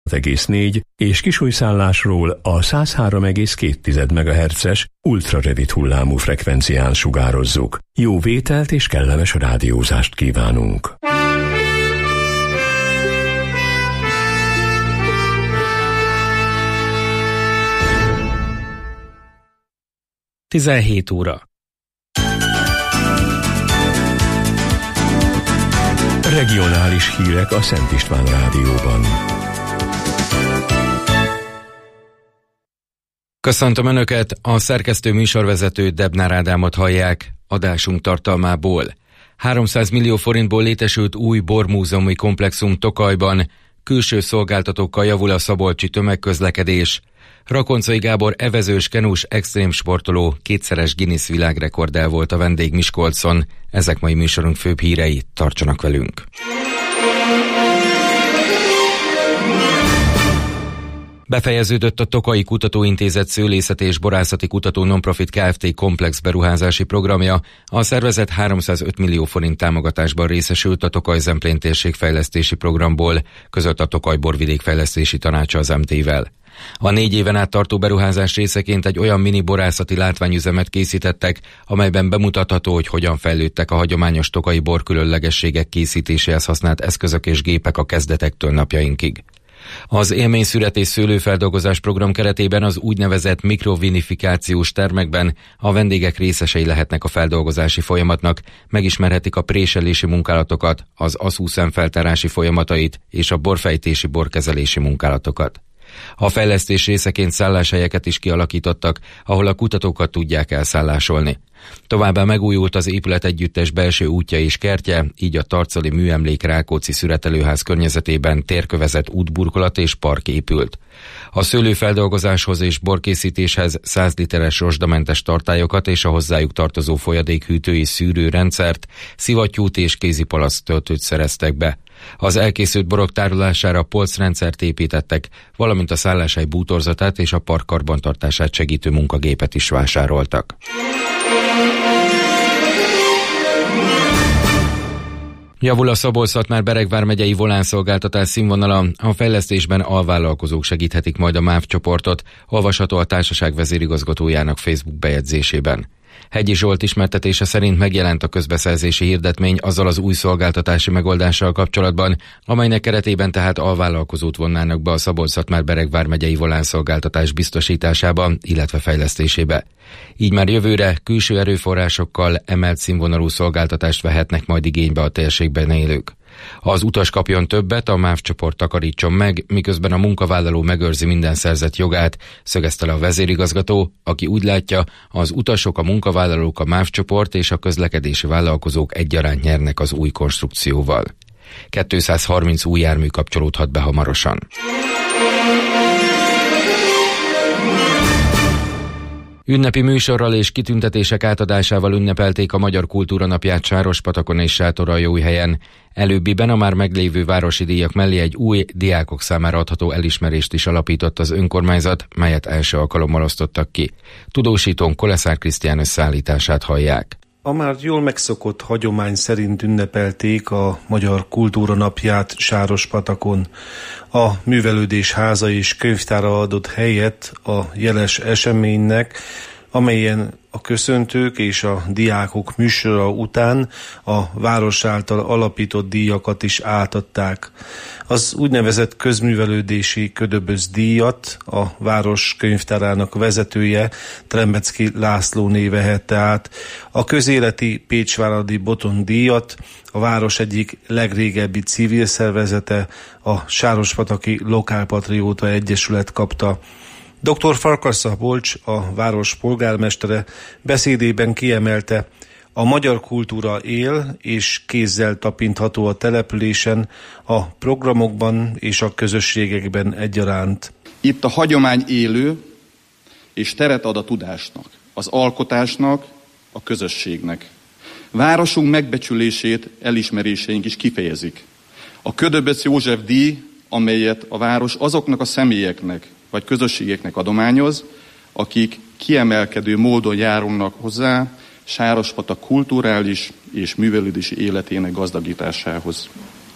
106,4 és Kisújszállásról a 103,2 MHz-es ultrarövid hullámú frekvencián sugározzuk. Jó vételt és kellemes rádiózást kívánunk! Tizenhét óra. Regionális hírek a Szent István Rádióban. Köszöntöm Önöket, a szerkesztő műsorvezető Debnár Ádámot hallják. Adásunk tartalmából: 300 millió forintból létesült új bormúzeumi komplexum Tokajban, külső szolgáltatókkal javul a szabolcsi tömegközlekedés, Rakoncai Gábor evezős, kenus, extrém sportoló, kétszeres Guinness világrekordell volt a vendég Miskolcon. Ezek mai műsorunk főbb hírei, tartsanak velünk! Befejeződött a Tokaji Kutatóintézet szőlészeti és borászati kutató nonprofit Kft. Komplex beruházási programja. A szervezet 305 millió forint támogatásban részesült a Tokaj-Zemplén térségfejlesztési programból, között a Tokaj borvidékfejlesztési tanácsa az MT-vel. A 4 éven át tartó beruházás részeként egy olyan mini borászati látványüzemet készítettek, amelyben bemutatható, hogy hogyan fejlődtek a hagyományos tokaji bor különlegességek készítéséhez használt eszközök és gépek a kezdetektől napjainkig. Az élményszüret és szőlőfeldolgozás program keretében az úgynevezett mikrovinifikációs termekben a vendégek részesei lehetnek a feldolgozási folyamatnak, megismerhetik a préselési munkálatokat, az aszúszem feltárási folyamatait és a borfejtési borkezelési munkálatokat. A fejlesztés részeként szálláshelyeket is kialakítottak, ahol a kutatókat tudják elszállásolni. Továbbá megújult az épület együttes belső útja és kertje, így a Tarcali Műemlék Rákóczi Szüretelőház környezetében térkövezett útburkolat és park épült. A szőlőfeldolgozáshoz és borkészítéshez 100 literes rozsdamentes tartályokat és a hozzájuk tartozó folyadékhűtő és szűrőrendszert, szivattyút és kézipalack töltőt szereztek be. Az elkészült borok tárolására polcrendszert építettek, valamint a szálláshely bútorzatát és a park karbantartását segítő munkagépet is vásároltak. Javul a Szabolcs-Szatmár-Bereg vármegyei volánszolgáltatás színvonala, a fejlesztésben alvállalkozók segíthetik majd a MÁV csoportot, olvasható a társaság vezérigazgatójának Facebook bejegyzésében. Hegyi Zsolt ismertetése szerint megjelent a közbeszerzési hirdetmény azzal az új szolgáltatási megoldással kapcsolatban, amelynek keretében tehát alvállalkozót vonnának be a Szabolcs-Szatmár-Bereg vármegyei volánszolgáltatás biztosításába, illetve fejlesztésébe. Így már jövőre külső erőforrásokkal emelt színvonalú szolgáltatást vehetnek majd igénybe a térségben élők. Az utas kapjon többet, a MÁV csoport takarítson meg, miközben a munkavállaló megőrzi minden szerzett jogát, szögezte le a vezérigazgató, aki úgy látja, az utasok, a munkavállalók, a MÁV csoport és a közlekedési vállalkozók egyaránt nyernek az új konstrukcióval. 230 új jármű kapcsolódhat be hamarosan. Ünnepi műsorral és kitüntetések átadásával ünnepelték a Magyar Kultúra Napját Sárospatakon és Sátoraljóújhelyen. Előbbiben a már meglévő városi díjak mellé egy új, diákok számára adható elismerést is alapított az önkormányzat, melyet első alkalommal osztottak ki. Tudósítón Koleszár Krisztián összeállítását hallják. A már jól megszokott hagyomány szerint ünnepelték a Magyar Kultúra Napját Sárospatakon. A Művelődés Háza és Könyvtára adott helyet a jeles eseménynek, amelyen a köszöntők és a diákok műsora után a város által alapított díjakat is átadták. Az úgynevezett közművelődési Ködöböz díjat a város könyvtárának vezetője, Trembecki Lászlóné vehette át. A közéleti Pécsváradi Boton díjat a város egyik legrégebbi civil szervezete, a Sárospataki Lokálpatrióta Egyesület kapta. Dr. Farkas Szabolcs, a város polgármestere beszédében kiemelte, a magyar kultúra él és kézzel tapintható a településen, a programokban és a közösségekben egyaránt. Itt a hagyomány élő és teret ad a tudásnak, az alkotásnak, a közösségnek. Városunk megbecsülését, elismeréseink is kifejezik. A Ködöböz József díj, amelyet a város azoknak a személyeknek vagy közösségeknek adományoz, akik kiemelkedő módon járulnak hozzá Sárospatak kulturális és művelődési életének gazdagításához.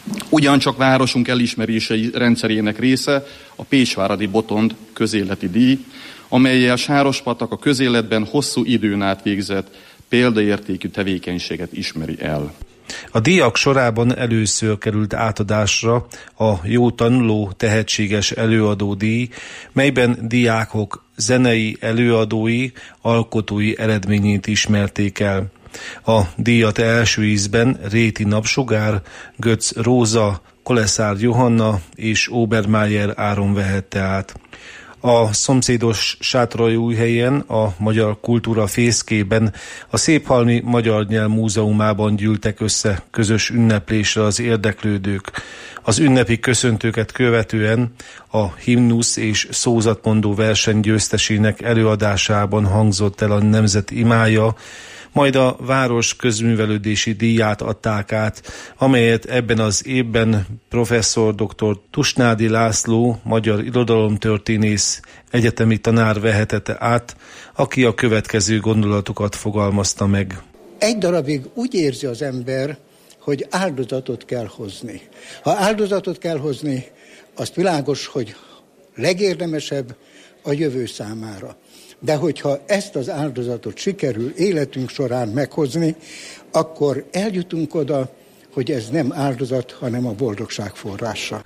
Ugyancsak városunk elismerései rendszerének része a Pécsváradi Botond közéleti díj, amellyel Sárospatak a közéletben hosszú időn át végzett példaértékű tevékenységet ismeri el. A díjak sorában először került átadásra a Jó tanuló tehetséges előadó díj, melyben diákok zenei előadói, alkotói eredményét ismerték el. A díjat első ízben Réti Napsugár, Götz Róza, Koleszár Johanna és Obermeier Áron vehette át. A szomszédos Sátoraljaújhelyen, a Magyar Kultúra Fészkében, a Széphalmi Magyar Nyelv Múzeumában gyűltek össze közös ünneplésre az érdeklődők. Az ünnepi köszöntőket követően a himnusz és szózatmondó verseny győztesének előadásában hangzott el a nemzet imája, majd a város közművelődési díját adták át, amelyet ebben az évben professzor dr. Tusnádi László, magyar irodalomtörténész, egyetemi tanár vehetett át, aki a következő gondolatokat fogalmazta meg. Egy darabig úgy érzi az ember, hogy áldozatot kell hozni. Ha áldozatot kell hozni, azt világos, hogy legérdemesebb a jövő számára. De hogyha ezt az áldozatot sikerül életünk során meghozni, akkor eljutunk oda, hogy ez nem áldozat, hanem a boldogság forrása.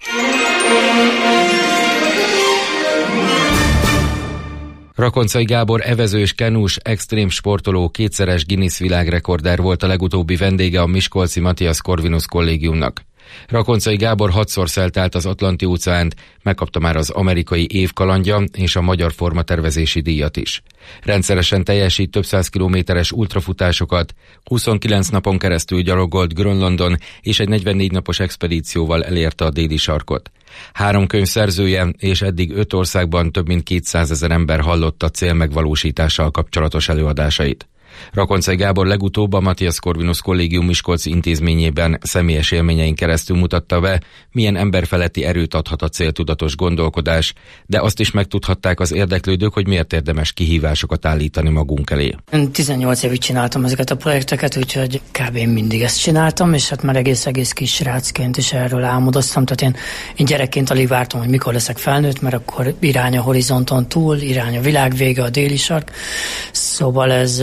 Rakoncai Gábor evező és kenus extrém sportoló, kétszeres Guinness világrekorder volt a legutóbbi vendége a miskolci Matthias Corvinus kollégiumnak. Rakoncai Gábor 6-szor szelt át az Atlanti-óceánt, megkapta már az amerikai év kalandja és a magyar formatervezési díjat is. Rendszeresen teljesít több 100 kilométeres ultrafutásokat, 29 napon keresztül gyalogolt Grönlandon, és egy 44 napos expedícióval elérte a déli sarkot. 3 könyv szerzője, és eddig 5 országban több mint 200 000 ember hallotta cél megvalósítással kapcsolatos előadásait. Rakoncai Gábor legutóbb a Matthias Corvinus Kollégium Miskolci intézményében személyes élményein keresztül mutatta be, milyen emberfeletti erőt adhat a céltudatos gondolkodás, de azt is megtudhatták az érdeklődők, hogy miért érdemes kihívásokat állítani magunk elé. Én 18 évig csináltam ezeket a projekteket, úgyhogy kb. Mindig ezt csináltam, és hát már egész kis srácként is erről álmodoztam, tehát én gyerekként alig vártam, hogy mikor leszek felnőtt, mert akkor irány a horizonton túl, irány a világ vége, a déli sark, szóval ez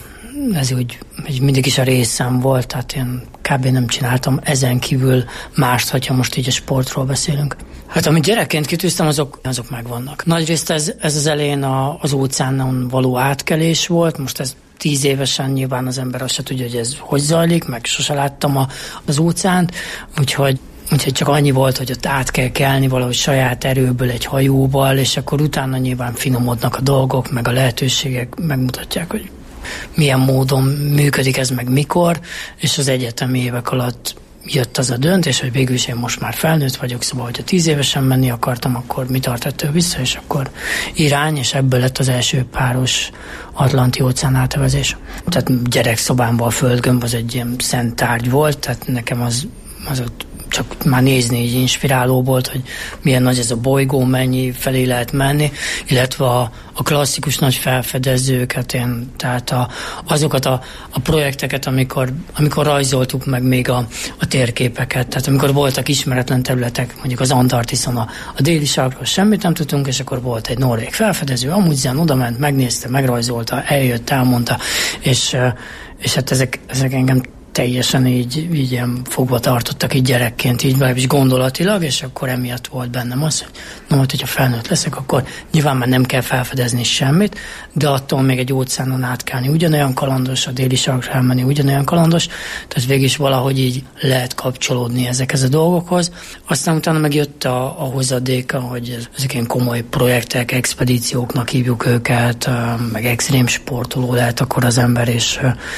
úgy mindig is a részem volt, tehát én kb. Nem csináltam ezen kívül mást, hogyha most így a sportról beszélünk. Hát amit gyerekként kitűztem, azok megvannak. Nagyrészt ez az elején az óceánon való átkelés volt, most ez 10 évesen nyilván az ember azt se tudja, hogy ez hogy zajlik, meg sose láttam az óceánt, úgyhogy csak annyi volt, hogy ott át kell kelni valahogy saját erőből egy hajóval, és akkor utána nyilván finomodnak a dolgok, meg a lehetőségek megmutatják, hogy milyen módon működik ez, meg mikor, és az egyetemi évek alatt jött az a döntés, hogy végül is én most már felnőtt vagyok, szóval, hogyha 10 évesen menni akartam, akkor mi tart ettől vissza, és akkor irány, és ebből lett az első páros Atlanti-óceán átevezés. Tehát gyerekszobámban a földgömb az egy ilyen szent tárgy volt, tehát nekem az ott csak már nézni így inspiráló volt, hogy milyen nagy ez a bolygó, mennyi felé lehet menni, illetve a klasszikus nagy felfedezőket, tehát azokat a projekteket, amikor rajzoltuk meg még a térképeket, tehát amikor voltak ismeretlen területek, mondjuk az Antarktiszon a déli sarkról semmit nem tudtunk, és akkor volt egy norvég felfedező, Amundsen odament, megnézte, megrajzolta, eljött, elmondta, és hát ezek engem teljesen így ilyen fogva tartottak így gyerekként, így legalábbis gondolatilag, és akkor emiatt volt bennem az, hogy hogyha felnőtt leszek, akkor nyilván már nem kell felfedezni semmit, de attól még egy óceánon átkelni ugyanolyan kalandos, a déli sarkra elmenni ugyanolyan kalandos, tehát végig is valahogy így lehet kapcsolódni ezekhez a dolgokhoz. Aztán utána megjött a hozadéka, hogy ezek ilyen komoly projektek, expedícióknak hívjuk őket, meg extrém sportoló lehet akkor az ember, és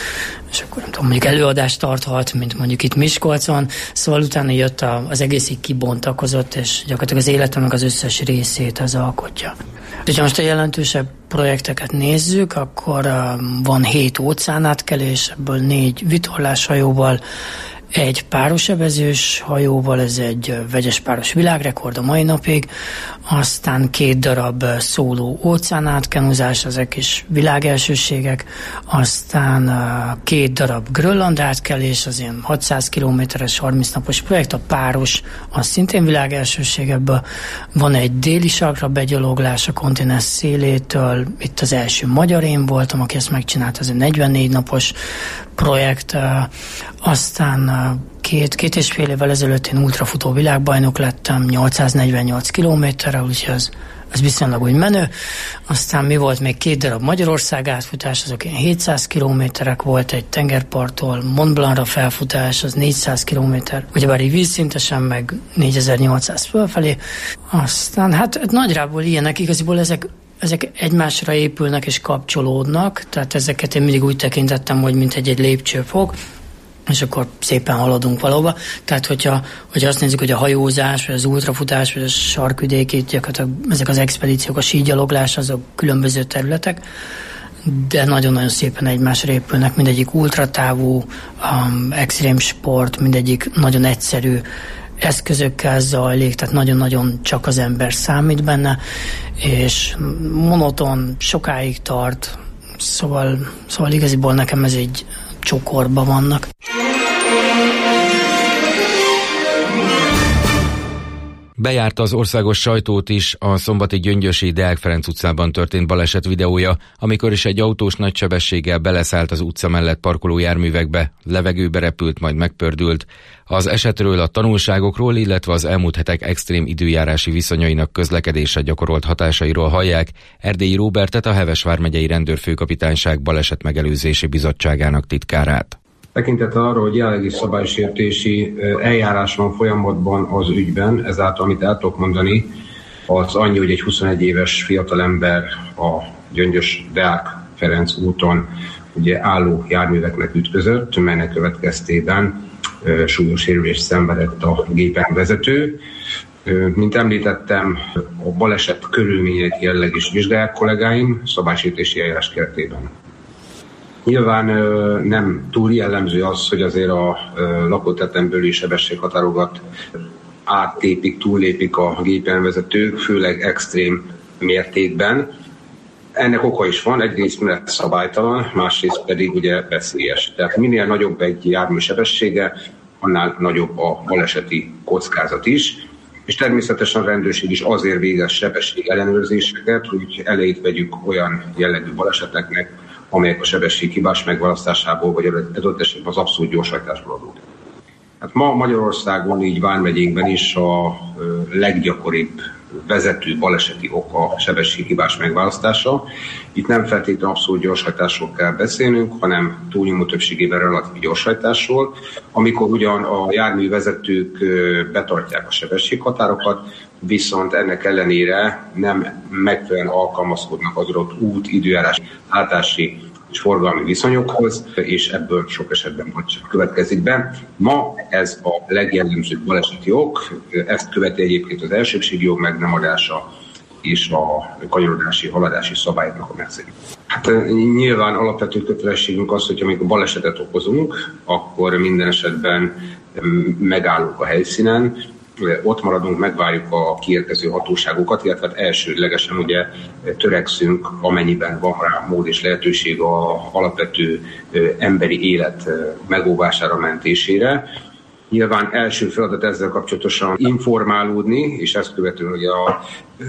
akkor nem tudom, mondjuk előadást tarthat, mint mondjuk itt Miskolcon, szóval utána jött az egész így kibontakozott, és gyakorlatilag az életemnek az összes részét ez alkotja. Ha most a jelentősebb projekteket nézzük, akkor van 7 óceánátkelés, ebből 4 vitorláshajóval, egy párosebezős hajóval, ez egy vegyes páros világrekord a mai napig, aztán 2 darab szóló óceánátkenuzás, ezek is világelsőségek, aztán 2 darab Grönland átkelés, az ilyen 600 kilométeres 30 napos projekt, a páros, az szintén világelsőség, ebből van egy déli sarkra begyaloglás a kontinens szélétől, itt az első magyar én voltam, aki ezt megcsinált, ez egy 44 napos projekt, aztán 2,5 évvel ezelőtt én ultrafutó világbajnok lettem, 848 kilométerrel, úgyhogy ez viszonylag úgy menő. Aztán mi volt még 2 darab Magyarország átfutás, azok ilyen 700 kilométerek, volt egy tengerparttól Mont Blancra felfutás, az 400 kilométer, ugyebár így vízszintesen, meg 4800 fölfelé. Aztán hát nagyjából ilyenek, igaziból ezek egymásra épülnek és kapcsolódnak, tehát ezeket én mindig úgy tekintettem, hogy mint egy lépcsőfok, és akkor szépen haladunk valahova. Tehát, hogyha azt nézzük, hogy a hajózás, vagy az ultrafutás, vagy a sarkvidéki, gyakorlatilag ezek az expedíciók, a sígyaloglás, azok különböző területek, de nagyon-nagyon szépen egymásra épülnek, mindegyik ultratávú, extrém sport, mindegyik nagyon egyszerű eszközökkel zajlik, tehát nagyon-nagyon csak az ember számít benne, és monoton, sokáig tart, szóval igaziból nekem ez egy csokorban vannak. Bejárta az országos sajtót is a szombati gyöngyösi Deák Ferenc utcában történt baleset videója, amikor is egy autós nagy sebességgel beleszállt az utca mellett parkoló járművekbe, levegőbe repült, majd megpördült. Az esetről, a tanulságokról, illetve az elmúlt hetek extrém időjárási viszonyainak közlekedésre gyakorolt hatásairól hallják Erdélyi Róbertet, a Heves vármegyei rendőrfőkapitányság balesetmegelőzési bizottságának titkárát. Tekintettel arra, hogy jelenlegi szabálysértési eljárás van folyamatban az ügyben, ezáltal amit el tudok mondani, az annyi, hogy egy 21 éves fiatalember a Gyöngyös Deák Ferenc úton ugye álló járműveknek ütközött, melynek következtében súlyos sérülést szenvedett a gépen vezető. Mint említettem, a baleset körülményeit jelenleg is vizsgálják kollégáim szabálysértési eljárás keretében. Nyilván nem túl jellemző az, hogy azért a lakóterületen belüli sebességhatárokat áttépik, túllépik a gépjárművezetők, főleg extrém mértékben. Ennek oka is van, egyrészt mert szabálytalan, másrészt pedig ugye veszélyes. Tehát minél nagyobb egy jármű sebessége, annál nagyobb a baleseti kockázat is. És természetesen a rendőrség is azért végez sebesség ellenőrzéseket, hogy elejét vegyük olyan jellegű baleseteknek, amelyek a sebességhibás megválasztásából, vagy adott esetben az abszolút gyorshajtásból adódnak. Hát ma Magyarországon, így vármegyénkben is a leggyakoribb vezető baleseti oka a sebességhibás megválasztása. Itt nem feltétlenül abszolút gyorshajtásról kell beszélnünk, hanem túlnyomó többségében relatív gyorshajtásról, amikor ugyan a járművezetők betartják a sebességhatárokat, viszont ennek ellenére nem megfelelően alkalmazkodnak az adott út, időjárás, látási és forgalmi viszonyokhoz, és ebből sok esetben baleset következik be. Ma ez a legjellemzőbb baleseti ok, ezt követi egyébként az elsőbségi jog megnemadása és a kanyarodási, haladási szabályoknak a megszegése. Hát nyilván alapvető kötelességünk az, hogy amikor balesetet okozunk, akkor minden esetben megállunk a helyszínen, ott maradunk, megvárjuk a kiérkező hatóságokat, illetve elsődlegesen ugye törekszünk, amennyiben van rá mód és lehetőség a alapvető emberi élet megóvására, mentésére. Nyilván első feladat ezzel kapcsolatosan informálódni, és ezt követően ugye a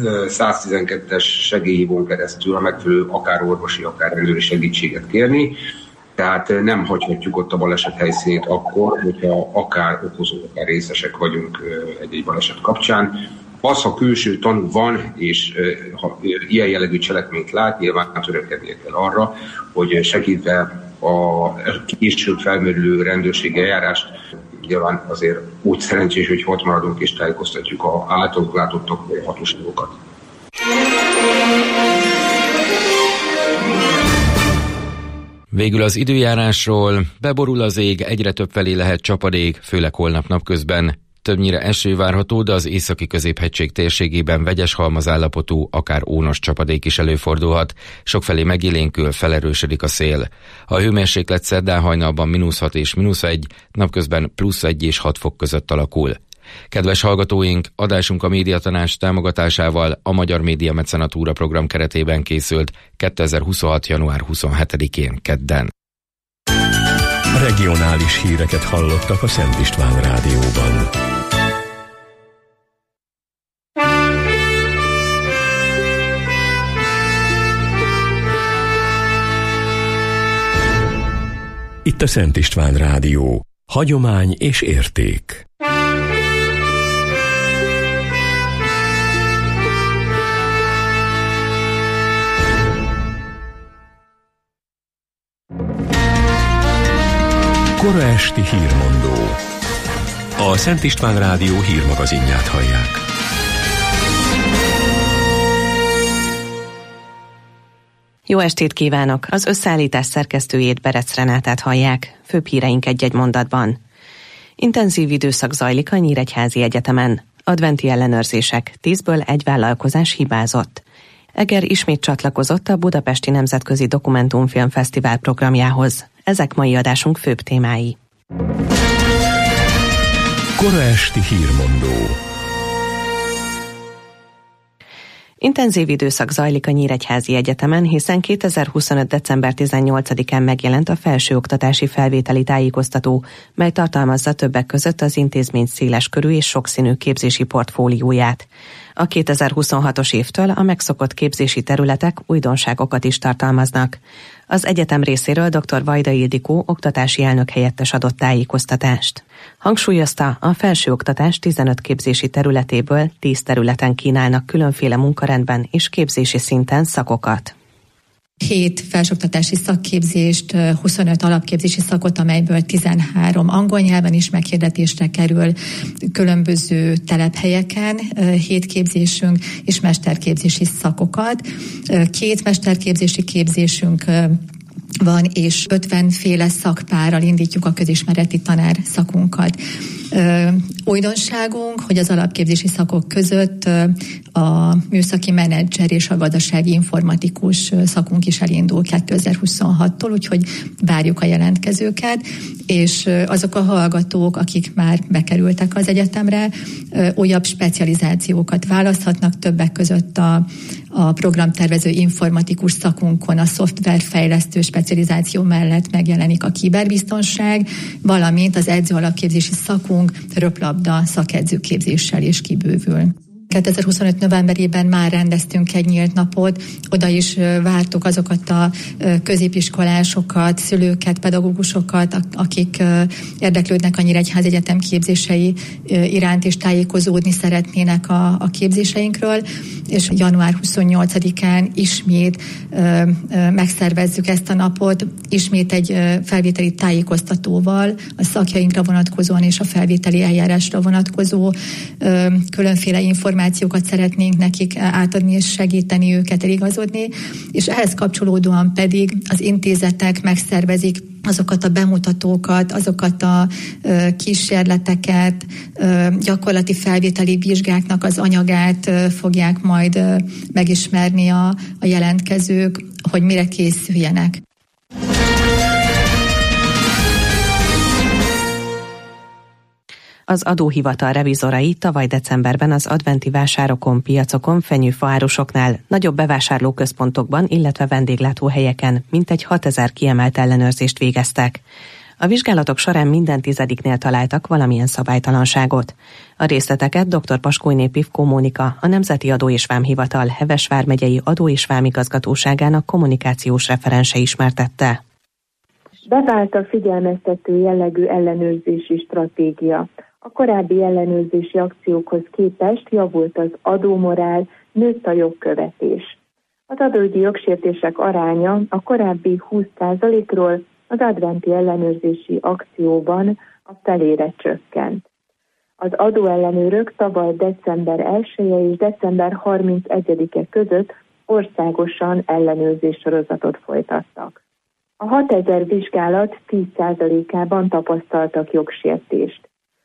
112-es segélyhívón keresztül a megfelelő akár orvosi, akár rendőri segítséget kérni. Tehát nem hagyhatjuk ott a baleset helyszínét akkor, hogyha akár okozók, akár részesek vagyunk egy baleset kapcsán. Az, ha külső tanú van, és ha ilyen jellegű cselekményt lát, nyilván törekednie kell arra, hogy segítve a később felmerülő rendőrségi eljárást, nyilván azért úgy szerencsés, hogy ott maradunk és tájékoztatjuk az általunk látottak vagy hatóságokat. Végül az időjárásról: beborul az ég, egyre több felé lehet csapadék, főleg holnap napközben. többnyire eső várható, de az északi középhegység térségében vegyes halmazállapotú, akár ónos csapadék is előfordulhat. Sokfelé megélénkül, felerősödik a szél. A hőmérséklet szerdán hajnalban -6 és -1, napközben +1 és 6 fok között alakul. Kedves hallgatóink, adásunk a Médiatanács támogatásával a Magyar Média Mecenatúra program keretében készült 2026. január 27-én kedden. Regionális híreket hallottak a Szent István Rádióban. Itt a Szent István Rádió. Hagyomány és érték. Kora esti hírmondó. A Szent István Rádió hírmagazinját hallják. Jó estét kívánok! Az összeállítás szerkesztőjét, Berec Renátát hallják. Főbb híreink egy-egy mondatban. Intenzív időszak zajlik a Nyíregyházi Egyetemen. Adventi ellenőrzések, 10-ből 1 vállalkozás hibázott. Eger ismét csatlakozott a Budapesti Nemzetközi Dokumentumfilm Fesztivál programjához. Ezek mai adásunk főbb témái. Kora esti hírmondó. Intenzív időszak zajlik a Nyíregyházi Egyetemen, hiszen 2025. december 18-án megjelent a felsőoktatási felvételi tájékoztató, mely tartalmazza többek között az intézmény széleskörű és sokszínű képzési portfólióját. A 2026-os évtől a megszokott képzési területek újdonságokat is tartalmaznak. Az egyetem részéről dr. Vajda Ildikó oktatási elnök helyettes adott tájékoztatást. Hangsúlyozta, a felsőoktatás 15 képzési területéből 10 területen kínálnak különféle munkarendben és képzési szinten szakokat. 7 felsőoktatási szakképzést, 25 alapképzési szakot, amelyből 13 angol nyelven is meghirdetésre kerül különböző telephelyeken, 7 képzésünk és mesterképzési szakokat. 2 mesterképzési képzésünk van, és 50 féle szakpárral indítjuk a közismereti tanár szakunkat. Újdonságunk, hogy az alapképzési szakok között a műszaki menedzser és a gazdasági informatikus szakunk is elindul 2026-tól, úgyhogy várjuk a jelentkezőket, és azok a hallgatók, akik már bekerültek az egyetemre, újabb specializációkat választhatnak, többek között a programtervező informatikus szakunkon a szoftverfejlesztő specializáció mellett megjelenik a kiberbiztonság, valamint az edző alapképzési szakunk röplabda szakedzőképzéssel is kibővül. 2025. novemberében már rendeztünk egy nyílt napot, oda is vártuk azokat a középiskolásokat, szülőket, pedagógusokat, akik érdeklődnek a Nyíregyházi Egyetem képzései iránt és tájékozódni szeretnének a képzéseinkről, és január 28-án ismét megszervezzük ezt a napot, ismét egy felvételi tájékoztatóval, a szakjainkra vonatkozóan és a felvételi eljárásra vonatkozó különféle információkat szeretnénk nekik átadni és segíteni őket eligazodni, és ehhez kapcsolódóan pedig az intézetek megszervezik azokat a bemutatókat, azokat a kísérleteket, gyakorlati felvételi vizsgáknak az anyagát fogják majd megismerni a jelentkezők, hogy mire készüljenek. Az adóhivatal revizorai tavaly decemberben az adventi vásárokon, piacokon, fenyőfaárusoknál, nagyobb bevásárlóközpontokban, illetve vendéglátóhelyeken mintegy 6000 kiemelt ellenőrzést végeztek. A vizsgálatok során minden 10-nél találtak valamilyen szabálytalanságot. A részleteket dr. Paskújné Pivkó Mónika, a Nemzeti Adó- és Vámhivatal Heves vármegyei Adó- és Vámigazgatóságának kommunikációs referense ismertette. Bevált a figyelmeztető jellegű ellenőrzési stratégia. A korábbi ellenőrzési akciókhoz képest javult az adómorál, nőtt a jogkövetés. Az adóügyi jogsértések aránya a korábbi 20%-ról az adventi ellenőrzési akcióban a felére csökkent. Az adóellenőrök tavaly december 1-e és december 31-e között országosan ellenőrzés sorozatot folytattak. A 6000 vizsgálat 10%-ában tapasztaltak jogsértést.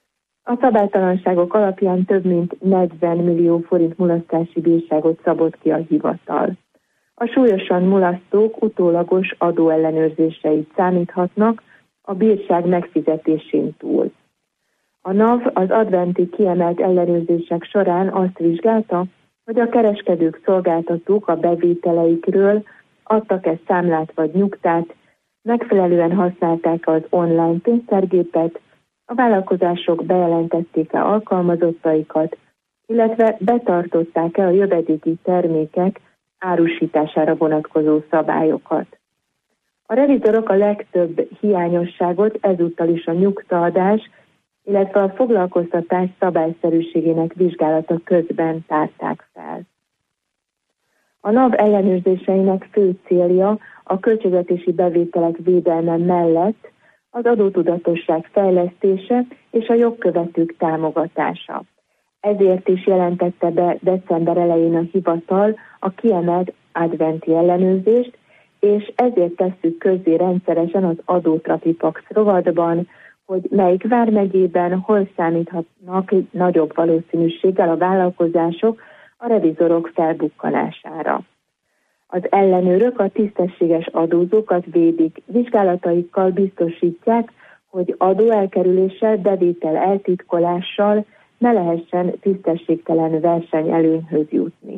A szabálytalanságok alapján több mint 40 millió forint mulasztási bírságot szabott ki a hivatal. A súlyosan mulasztók utólagos adóellenőrzésre is számíthatnak a bírság megfizetésén túl. A NAV az adventi kiemelt ellenőrzések során azt vizsgálta, hogy a kereskedők, szolgáltatók a bevételeikről adtak-e számlát vagy nyugtát, megfelelően használták az online pénztárgépet, a vállalkozások bejelentették-e alkalmazottaikat, illetve betartották-e a jövedéki termékek árusítására vonatkozó szabályokat. A revizorok a legtöbb hiányosságot ezúttal is a nyugtaadás, illetve a foglalkoztatás szabályszerűségének vizsgálata közben tárták fel. A NAV ellenőrzéseinek fő célja a költségvetési bevételek védelme mellett az adótudatosság fejlesztése és a jogkövetők támogatása. Ezért is jelentette be december elején a hivatal a kiemelt adventi ellenőrzést, és ezért tesszük közzé rendszeresen az Adótrafipax rovatban, hogy melyik vármegyében hol számíthatnak nagyobb valószínűséggel a vállalkozások a revizorok felbukkanására. Az ellenőrök a tisztességes adózókat védik, vizsgálataikkal biztosítják, hogy adóelkerüléssel, bevétel eltitkolással ne lehessen tisztességtelen versenyelőnyhöz jutni.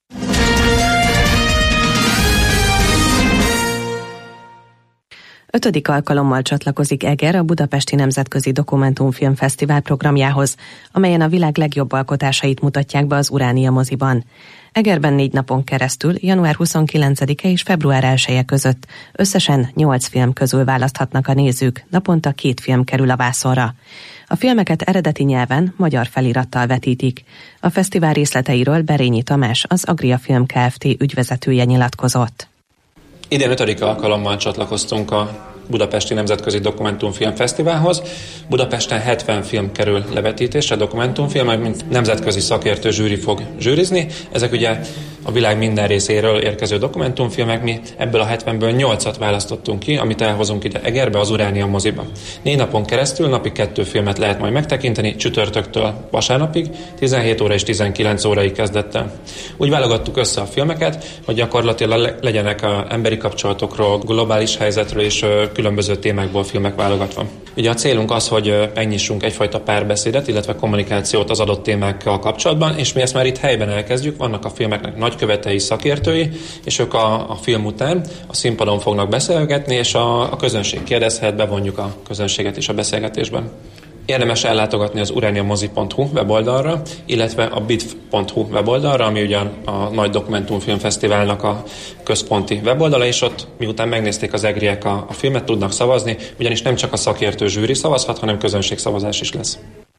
Ötödik alkalommal csatlakozik Eger a Budapesti Nemzetközi Dokumentumfilm Fesztivál programjához, amelyen a világ legjobb alkotásait mutatják be az Uránia moziban. Egerben 4 napon keresztül, január 29-e és február 1-e között összesen 8 film közül választhatnak a nézők, naponta 2 film kerül a vászonra. A filmeket eredeti nyelven, magyar felirattal vetítik. A fesztivál részleteiről Berényi Tamás, az Agria Film Kft. Ügyvezetője nyilatkozott. Idén 5. alkalommal csatlakoztunk a Budapesti Nemzetközi Dokumentumfilm Fesztiválhoz. Budapesten 70 film kerül levetítésre, dokumentumfilm, mint nemzetközi szakértő zsűri fog zsűrizni. Ezek ugye a világ minden részéről érkező dokumentumfilmek, mi ebből a 70-ből 8-at választottunk ki, amit elhozunk ide Egerbe, az Uránia moziba. 4 napon keresztül napi 2 filmet lehet majd megtekinteni, csütörtöktől vasárnapig, 17 óra és 19 órai kezdettel. Úgy válogattuk össze a filmeket, hogy gyakorlatilag legyenek a emberi kapcsolatokról, globális helyzetről és különböző témákból filmek válogatva. Ugye a célunk az, hogy megnyissunk egyfajta párbeszédet, illetve kommunikációt az adott témákkal kapcsolatban, és mi ezt már itt helyben elkezdjük, vannak a filmeknek nagykövetei, szakértői, és ők a film után a színpadon fognak beszélgetni, és a közönség kérdezhet, bevonjuk a közönséget is a beszélgetésben. Érdemes ellátogatni az uraniamozi.hu weboldalra, illetve a bit.hu weboldalra, ami ugyan a Nagy Dokumentumfilm Fesztiválnak a központi weboldala, és ott miután megnézték az egriek a filmet, tudnak szavazni, ugyanis nem csak a szakértő zsűri szavazhat, hanem közönségszavazás is lesz.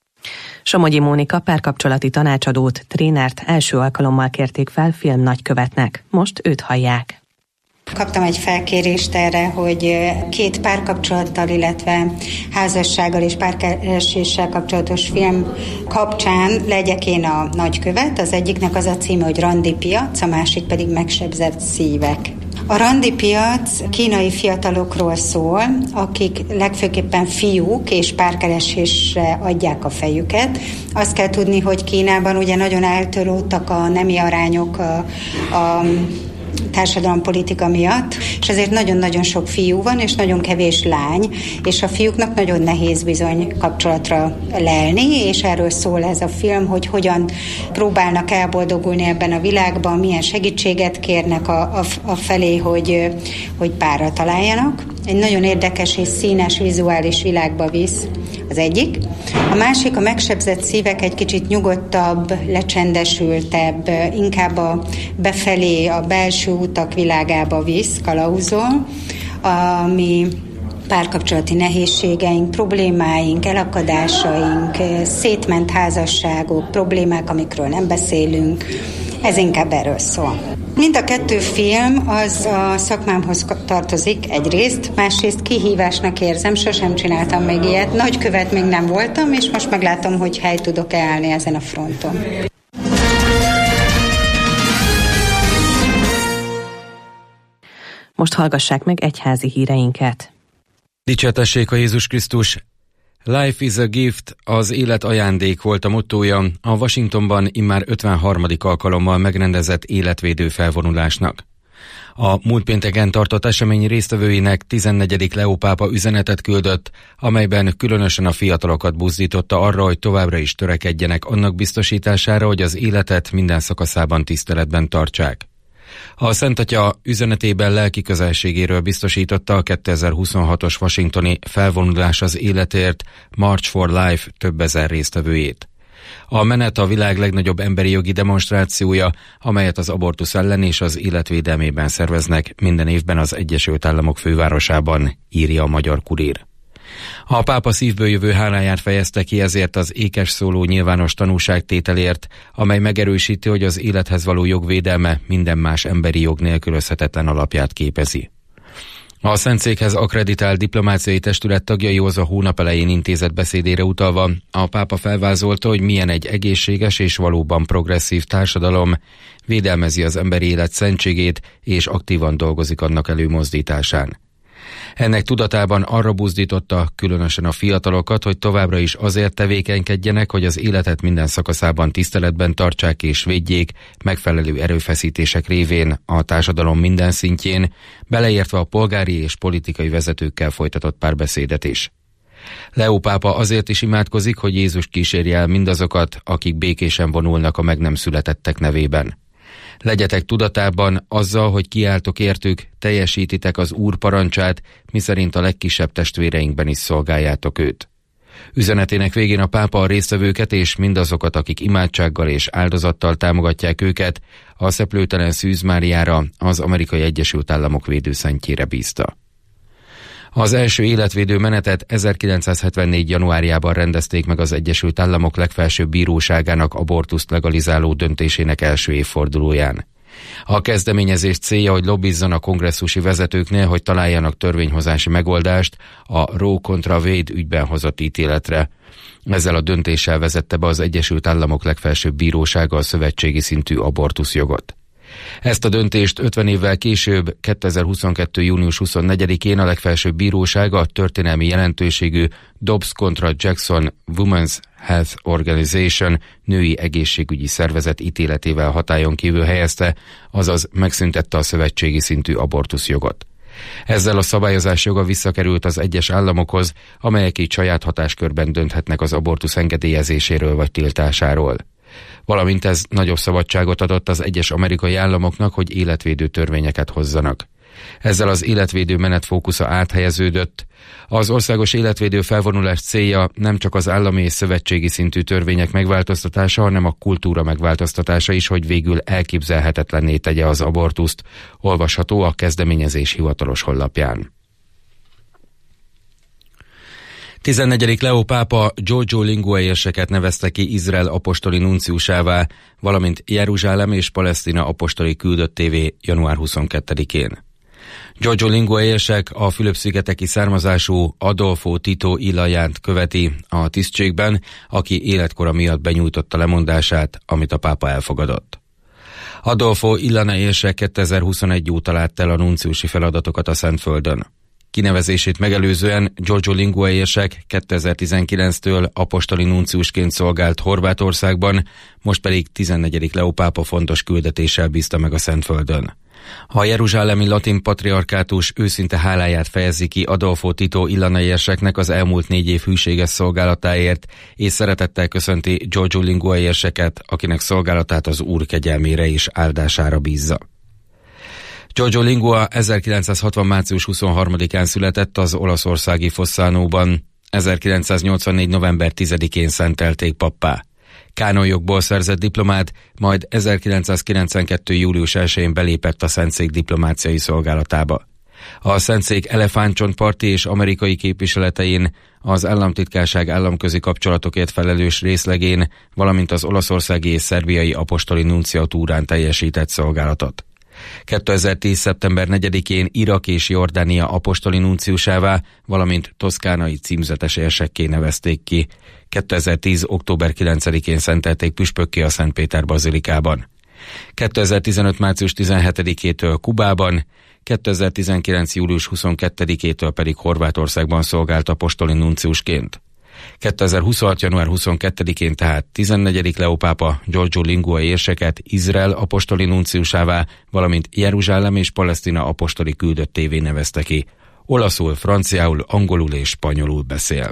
Somogyi Mónika párkapcsolati tanácsadót, trénert első alkalommal kérték fel film nagykövetnek. Most őt hallják. Kaptam egy felkérést erre, hogy 2 párkapcsolattal, illetve házassággal és párkereséssel kapcsolatos film kapcsán legyek én a nagykövet. Az egyiknek az a címe, hogy Randipiac, a másik pedig Megsebzett szívek. A randipiac kínai fiatalokról szól, akik legfőképpen fiúk és párkeresésre adják a fejüket. Azt kell tudni, hogy Kínában ugye nagyon eltörődtek a nemi arányok a társadalompolitika miatt, és ezért nagyon-nagyon sok fiú van, és nagyon kevés lány, és a fiúknak nagyon nehéz bizony kapcsolatra lelni, és erről szól ez a film, hogy hogyan próbálnak elboldogulni ebben a világban, milyen segítséget kérnek a felé, hogy párra találjanak. Egy nagyon érdekes és színes vizuális világba visz az egyik. A másik, a Megsebzett szívek, egy kicsit nyugodtabb, lecsendesültebb, inkább befelé a belső utak világába visz, kalauzol, ami párkapcsolati nehézségeink, problémáink, elakadásaink, szétment házasságok, problémák, amikről nem beszélünk, ez inkább erről szól. Mind a 2 film az a szakmámhoz tartozik egyrészt, másrészt kihívásnak érzem, sosem csináltam még ilyet, nagykövet még nem voltam, és most meglátom, hogy hely tudok állni ezen a fronton. Most hallgassák meg egyházi híreinket. Dicsértessék a Jézus Krisztus! Life is a gift, az élet ajándék volt a mottója a Washingtonban immár 53. alkalommal megrendezett életvédő felvonulásnak. A múlt pénteken tartott esemény résztvevőinek 14. Leó pápa üzenetet küldött, amelyben különösen a fiatalokat buzdította arra, hogy továbbra is törekedjenek annak biztosítására, hogy az életet minden szakaszában tiszteletben tartsák. A Szent Atya üzenetében lelki közelségéről biztosította a 2026-os washingtoni felvonulás az életért March for Life több ezer résztvevőjét. A menet a világ legnagyobb emberi jogi demonstrációja, amelyet az abortusz ellen és az életvédelmében szerveznek minden évben az Egyesült Államok fővárosában, írja a Magyar Kurír. A pápa szívből jövő háláját fejezte ki ezért az ékes szóló nyilvános tanúságtételért, amely megerősíti, hogy az élethez való jogvédelme minden más emberi jog nélkülözhetetlen alapját képezi. A Szentszékhez akkreditált diplomáciai testület tagjaihoz a hónap elején intézett beszédére utalva a pápa felvázolta, hogy milyen egy egészséges és valóban progresszív társadalom védelmezi az emberi élet szentségét és aktívan dolgozik annak előmozdításán. Ennek tudatában arra buzdította különösen a fiatalokat, hogy továbbra is azért tevékenykedjenek, hogy az életet minden szakaszában tiszteletben tartsák és védjék megfelelő erőfeszítések révén a társadalom minden szintjén, beleértve a polgári és politikai vezetőkkel folytatott párbeszédet is. Leó pápa azért is imádkozik, hogy Jézus kísérje el mindazokat, akik békésen vonulnak a meg nem születettek nevében. Legyetek tudatában azzal, hogy kiálltok értük, teljesítitek az Úr parancsát, miszerint a legkisebb testvéreinkben is szolgáljátok őt. Üzenetének végén a pápa a résztvevőket és mindazokat, akik imádsággal és áldozattal támogatják őket, a Szeplőtelen Szűz Máriára, az Amerikai Egyesült Államok védőszentjére bízta. Az első életvédő menetet 1974. januárjában rendezték meg az Egyesült Államok legfelsőbb bíróságának abortuszt legalizáló döntésének első évfordulóján. A kezdeményezés célja, hogy lobbizzanak a kongresszusi vezetőknél, hogy találjanak törvényhozási megoldást a Roe kontra Wade ügyben hozott ítéletre. Ezzel a döntéssel vezette be az Egyesült Államok legfelsőbb bírósága a szövetségi szintű abortuszjogot. Ezt a döntést 50 évvel később, 2022. június 24-én a legfelsőbb bíróság a történelmi jelentőségű Dobbs kontra Jackson Women's Health Organization női egészségügyi szervezet ítéletével hatályon kívül helyezte, azaz megszüntette a szövetségi szintű abortuszjogot. Ezzel a szabályozás joga visszakerült az egyes államokhoz, amelyek így saját hatáskörben dönthetnek az abortusz engedélyezéséről vagy tiltásáról. Valamint ez nagyobb szabadságot adott az egyes amerikai államoknak, hogy életvédő törvényeket hozzanak. Ezzel az életvédő menet fókusza áthelyeződött. Az országos életvédő felvonulás célja nem csak az állami és szövetségi szintű törvények megváltoztatása, hanem a kultúra megváltoztatása is, hogy végül elképzelhetetlenné tegye az abortuszt. Olvasható a kezdeményezés hivatalos honlapján. 14. Leó pápa Giorgio Lingua érseket nevezte ki Izrael apostoli nunciusává, valamint Jeruzsálem és Palesztina apostoli küldöttévé január 22-én. Giorgio Lingua érsek a Fülöp-szigeteki származású Adolfo Tito Ilaját követi a tisztségben, aki életkora miatt benyújtotta lemondását, amit a pápa elfogadott. Adolfo Ilana érsek 2021 óta látta el a nunciusi feladatokat a Szentföldön. Kinevezését megelőzően Giorgio Lingua érsek 2019-től apostoli nunciusként szolgált Horvátországban, most pedig 14. Leó pápa fontos küldetéssel bízta meg a Szentföldön. A jeruzsálemi latin patriarkátus őszinte háláját fejezi ki Adolfo Tito Ilana érseknek az elmúlt 4 év hűséges szolgálatáért, és szeretettel köszönti Giorgio Lingua érseket, akinek szolgálatát az Úr kegyelmére és áldására bízza. Giorgio Lingua 1960. március 23-án született az olaszországi Fossánóban. 1984. november 10-én szentelték pappá. Kánonjogból szerzett diplomát, majd 1992. július 1-én belépett a Szentszék diplomáciai szolgálatába. A Szentszék elefántcsontparti és amerikai képviseletein, az államtitkárság államközi kapcsolatokért felelős részlegén, valamint az olaszországi és szerbiai apostoli nunciatúrán teljesített szolgálatot. 2010. szeptember 4-én Irak és Jordánia apostoli nunciusává, valamint toszkánai címzetes érsekké nevezték ki. 2010. október 9-én szentelték püspökké a Szentpéter bazilikában. 2015. március 17-től Kubában, 2019. július 22-től pedig Horvátországban szolgált apostoli nunciusként. 2026. január 22-én tehát 14. Leó pápa Giorgio Lingua érseket Izrael apostoli nunciusává, valamint Jeruzsálem és Palesztina apostoli küldöttévé nevezte ki. Olaszul, franciául, angolul és spanyolul beszél.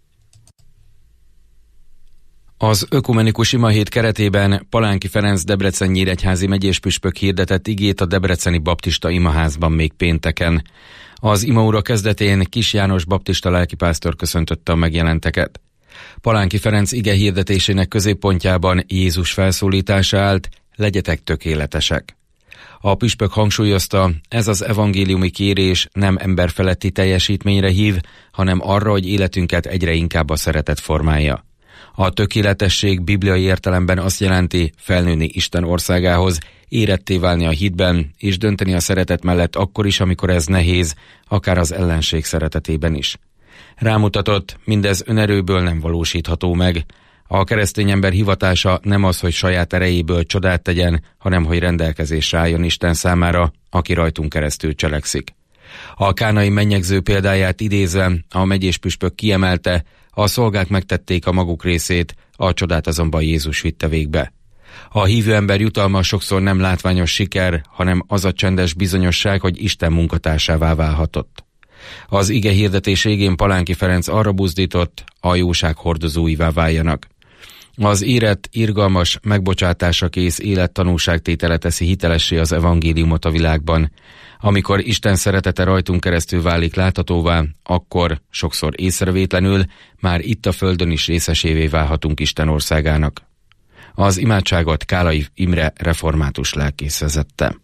Az ökumenikus imahét keretében Palánki Ferenc Debrecen-Nyíregyházi megyéspüspök hirdetett igét a debreceni baptista imaházban még pénteken. Az imaóra kezdetén Kis János baptista lelkipásztor köszöntötte a megjelenteket. Palánki Ferenc ige hirdetésének középpontjában Jézus felszólítása állt: legyetek tökéletesek. A püspök hangsúlyozta, ez az evangéliumi kérés nem emberfeletti teljesítményre hív, hanem arra, hogy életünket egyre inkább a szeretet formálja. A tökéletesség bibliai értelemben azt jelenti felnőni Isten országához, éretté válni a hitben, és dönteni a szeretet mellett akkor is, amikor ez nehéz, akár az ellenség szeretetében is. Rámutatott, mindez önerőből nem valósítható meg. A keresztény ember hivatása nem az, hogy saját erejéből csodát tegyen, hanem hogy rendelkezésre álljon Isten számára, aki rajtunk keresztül cselekszik. A kánai mennyegző példáját idézve a megyéspüspök kiemelte, a szolgák megtették a maguk részét, a csodát azonban Jézus vitte végbe. A hívő ember jutalma sokszor nem látványos siker, hanem az a csendes bizonyosság, hogy Isten munkatársává válhatott. Az ige hirdetés végén Palánki Ferenc arra buzdított, a jóság hordozóivá váljanak. Az érett, irgalmas, megbocsátásra kész élettanúságtétele teszi hitelessé az evangéliumot a világban. Amikor Isten szeretete rajtunk keresztül válik láthatóvá, akkor, sokszor észrevétlenül, már itt a földön is részesévé válhatunk Isten országának. Az imádságot Kálai Imre református lelkész vezette.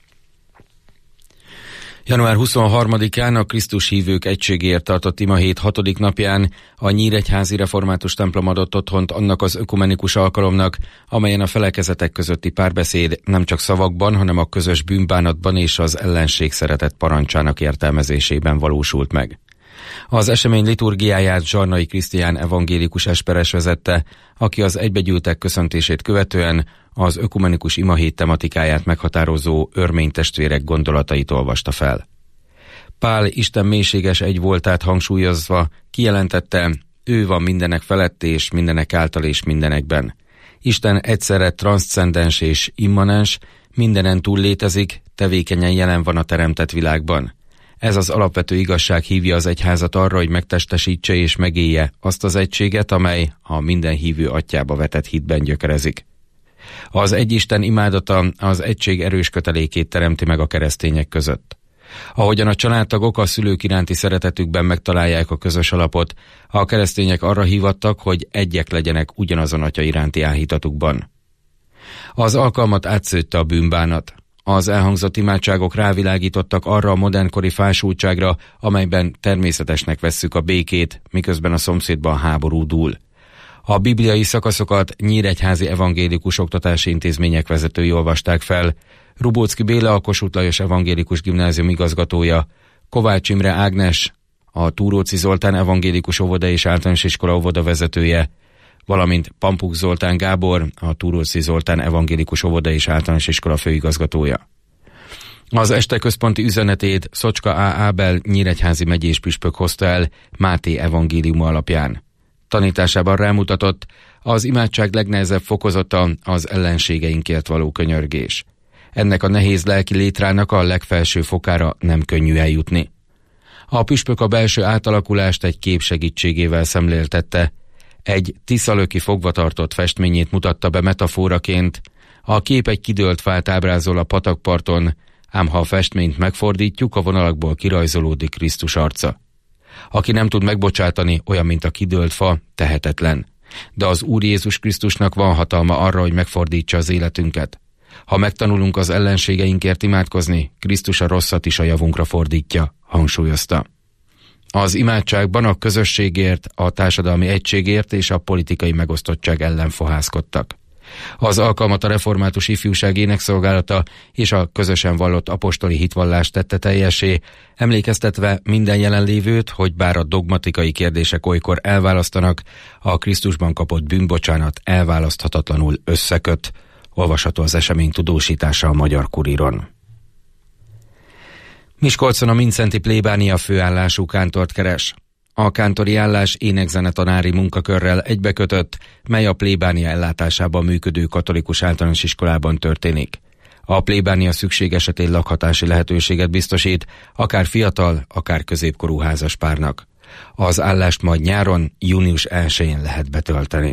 Január 23-án a Krisztus hívők egységéért tartott imahét 6. napján a Nyíregyházi Református templom adott otthont annak az ökumenikus alkalomnak, amelyen a felekezetek közötti párbeszéd nem csak szavakban, hanem a közös bűnbánatban és az ellenség szeretet parancsának értelmezésében valósult meg. Az esemény liturgiáját Zsarnai Krisztián evangélikus esperes vezette, aki az egybegyűltek köszöntését követően az ökumenikus imahét tematikáját meghatározó örmény testvérek gondolatait olvasta fel. Pál Isten mélységes egyvoltát hangsúlyozva kijelentette, ő van mindenek felett és mindenek által és mindenekben. Isten egyszerre transzcendens és immanens, mindenen túl létezik, tevékenyen jelen van a teremtett világban. Ez az alapvető igazság hívja az egyházat arra, hogy megtestesítse és megélje azt az egységet, amely a minden hívő atyába vetett hitben gyökerezik. Az egyisten imádata az egység erős kötelékét teremti meg a keresztények között. Ahogyan a családtagok a szülők iránti szeretetükben megtalálják a közös alapot, a keresztények arra hívattak, hogy egyek legyenek ugyanazon atya iránti áhítatukban. Az alkalmat átszőtte a bűnbánat. Az elhangzott imádságok rávilágítottak arra a modernkori fásultságra, amelyben természetesnek vesszük a békét, miközben a szomszédban háború dúl. A bibliai szakaszokat nyíregyházi evangélikus oktatási intézmények vezetői olvasták fel, Rubóczki Béla, a Kossuth Lajos Evangélikus Gimnázium igazgatója, Kovács Imre Ágnes, a Túróczi Zoltán Evangélikus Óvoda és Általános Iskola óvoda vezetője, valamint Pampuk Zoltán Gábor, a Túróczi Zoltán Evangélikus Óvoda és Általános Iskola főigazgatója. Az este központi üzenetét Szocska A. Ábel nyíregyházi megyéspüspök hozta el Máté evangéliuma alapján. Tanításában rámutatott, az imádság legnehezebb fokozata az ellenségeinkért való könyörgés. Ennek a nehéz lelki létrának a legfelső fokára nem könnyű eljutni. A püspök a belső átalakulást egy kép segítségével szemléltette. Egy tiszalöki fogvatartott festményét mutatta be metaforaként. A kép egy kidőlt fát ábrázol a patakparton, ám ha a festményt megfordítjuk, a vonalakból kirajzolódik Krisztus arca. Aki nem tud megbocsátani, olyan, mint a kidőlt fa, tehetetlen. De az Úr Jézus Krisztusnak van hatalma arra, hogy megfordítsa az életünket. Ha megtanulunk az ellenségeinkért imádkozni, Krisztus a rosszat is a javunkra fordítja, hangsúlyozta. Az imádságban a közösségért, a társadalmi egységért és a politikai megosztottság ellen fohászkodtak. Az alkalmat a Református Ifjúság Énekszolgálata és a közösen vallott apostoli hitvallást tette teljessé, emlékeztetve minden jelenlévőt, hogy bár a dogmatikai kérdések olykor elválasztanak, a Krisztusban kapott bűnbocsánat elválaszthatatlanul összeköt. Olvasható az esemény tudósítása a Magyar Kuríron. Miskolcon a Mindszenty plébánia főállású kántort keres. A kántori állás énekzenetanári munkakörrel egybekötött, mely a plébánia ellátásában működő katolikus általános iskolában történik. A plébánia szükség esetén lakhatási lehetőséget biztosít, akár fiatal, akár középkorú házaspárnak. Az állást majd nyáron, június 1-én lehet betölteni.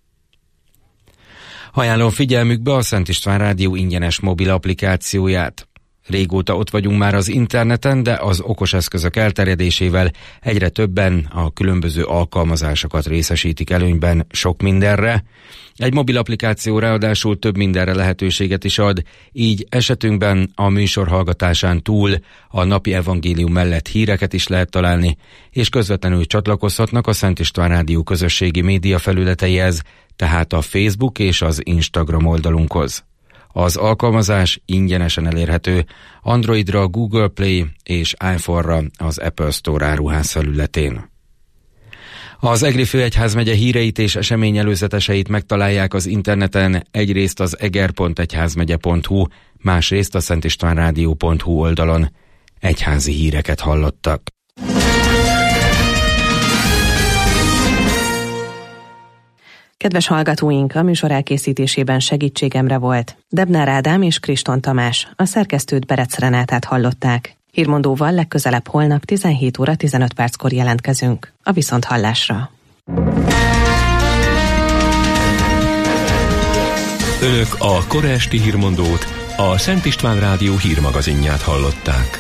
Ajánlom figyelmükbe a Szent István Rádió ingyenes mobil applikációját. Régóta ott vagyunk már az interneten, de az okos eszközök elterjedésével egyre többen a különböző alkalmazásokat részesítik előnyben sok mindenre. Egy mobil applikáció ráadásul több mindenre lehetőséget is ad, így esetünkben a műsor hallgatásán túl a napi evangélium mellett híreket is lehet találni, és közvetlenül csatlakozhatnak a Szent István Rádió közösségi média felületeihez, tehát a Facebook és az Instagram oldalunkhoz. Az alkalmazás ingyenesen elérhető Androidra a Google Play és iPhone-ra az Apple Store áruház felületén. Az Egri Főegyházmegye híreit és esemény előzeteseit megtalálják az interneten, egyrészt az eger.egyházmegye.hu, másrészt a szentistvánrádió.hu oldalon. Egyházi híreket hallottak. Kedves hallgatóink, a műsor elkészítésében segítségemre volt Debnár Ádám és Kriston Tamás, a szerkesztőt Berec Renátát hallották. Hírmondóval legközelebb holnap 17 óra 15 perckor jelentkezünk. A viszonthallásra. Önök a kora esti hírmondót, a Szent István Rádió hírmagazinját hallották.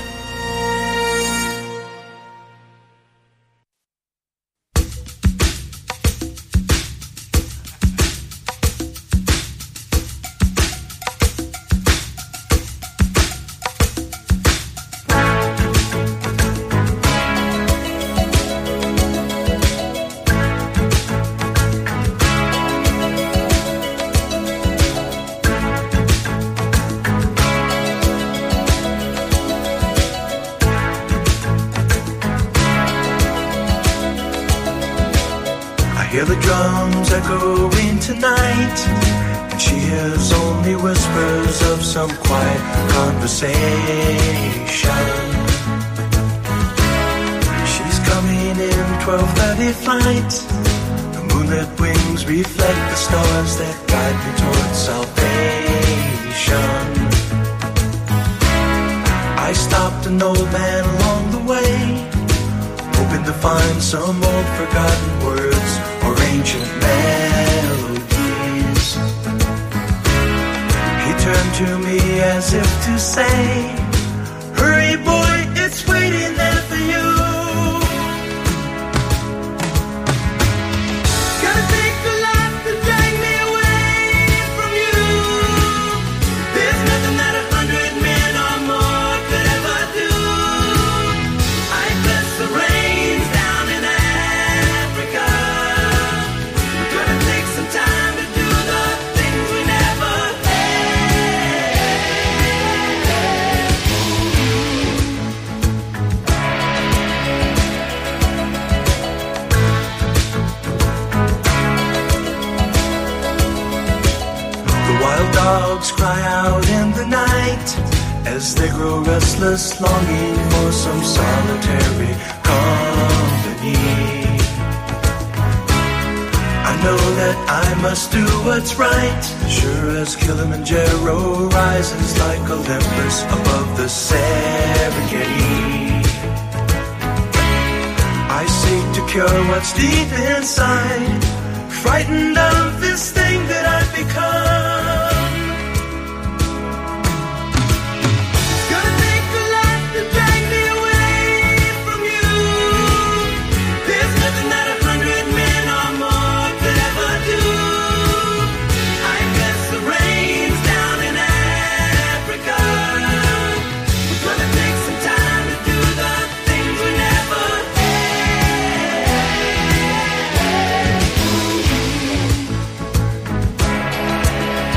Hear the drums echoing tonight, and she hears only whispers of some quiet conversation. She's coming in 12:30 flight. The moonlit wings reflect the stars that guide me towards salvation. I stopped an old man along the way, hoping to find some old forgotten words or ancient melodies. He turned to me as if to say, hurry boy, it's waiting there for you. Gotta take a lot to drag me away from you. There's nothing that 100 men or more could ever do. I bless the rains down in Africa. We're gonna take some time to do the things we never The wild dogs cry out in the night as they grow restless, longing for some solitary company. I know that I must do what's right, sure as Kilimanjaro rises like Olympus above the Serengeti. I seek to cure what's deep inside, frightened of this thing that I've become. It's gonna take a lot to drag me away from you. There's nothing that 100 men or more could ever do. I bless the rains down in Africa. We're gonna take some time to do the things we never had.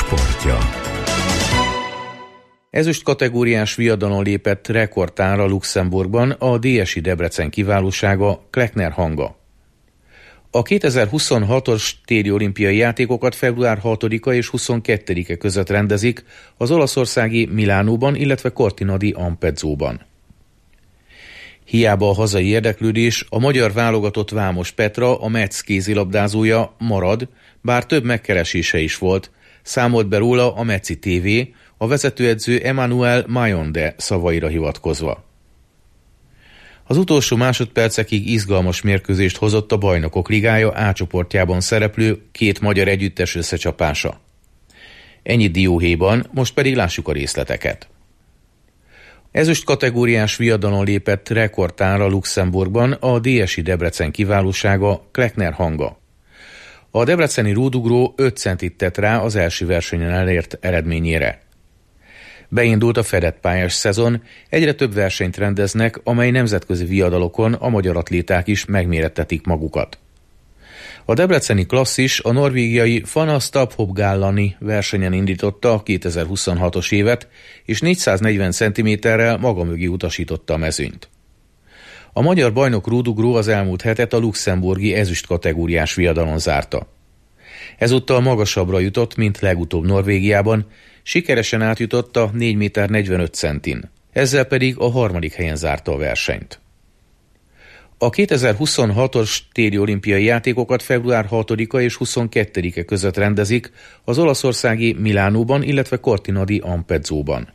sportja. Ezüst kategóriás viadalon lépett rekordtára Luxemburgban a DSI Debrecen kiválósága Kleckner hanga. A 2026-os téli olimpiai játékokat február 6-a és 22-e között rendezik az olaszországi Milánóban, illetve Cortina di Ampezzóban. Hiába a hazai érdeklődés, a magyar válogatott Vámos Petra, a Metz kézilabdázója marad, bár több megkeresése is volt, számolt be róla a Metzi TV, a vezetőedző Emmanuel Mayonde szavaira hivatkozva. Az utolsó másodpercekig izgalmas mérkőzést hozott a Bajnokok Ligája A csoportjában szereplő két magyar együttes összecsapása. Ennyi dióhéjban, most pedig lássuk a részleteket. Ezüst kategóriás viadalon lépett rekordtára Luxemburgban a DSI Debrecen kiválósága Kleckner hanga. A debreceni rúdugró 5 centit tett rá az első versenyen elért eredményére. Beindult a fedett pályás szezon, egyre több versenyt rendeznek, amely nemzetközi viadalokon a magyar atléták is megmérettetik magukat. A debreceni klasszis a norvégiai Fana Stabholt versenyen indította a 2026-os évet, és 440 cm-rel maga mögé utasította a mezőnyt. A magyar bajnok rúdugró az elmúlt hetet a luxemburgi ezüst kategóriás viadalon zárta. Ezúttal magasabbra jutott, mint legutóbb Norvégiában, sikeresen átjutott a 4,45 m. Ezzel pedig a harmadik helyen zárta a versenyt. A 2026-os téli olimpiai játékokat február 6-a és 22-e között rendezik az olaszországi Milánóban, illetve Cortina di Ampezzóban.